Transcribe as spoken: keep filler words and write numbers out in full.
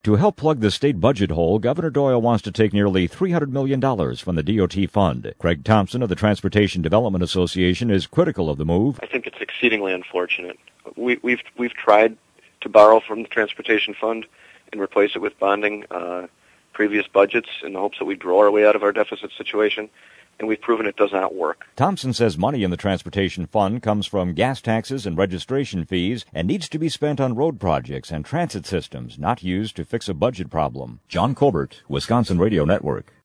To help plug the state budget hole, Governor Doyle wants to take nearly three hundred million dollars from the D O T fund. Craig Thompson of the Transportation Development Association is critical of the move. I think it's exceedingly unfortunate. We, we've we've tried to borrow from the Transportation Fund and replace it with bonding uh, previous budgets in the hopes that we draw our way out of our deficit situation, and we've proven it does not work. Thompson says money in the Transportation Fund comes from gas taxes and registration fees and needs to be spent on road projects and transit systems, not used to fix a budget problem. John Colbert, Wisconsin Radio Network.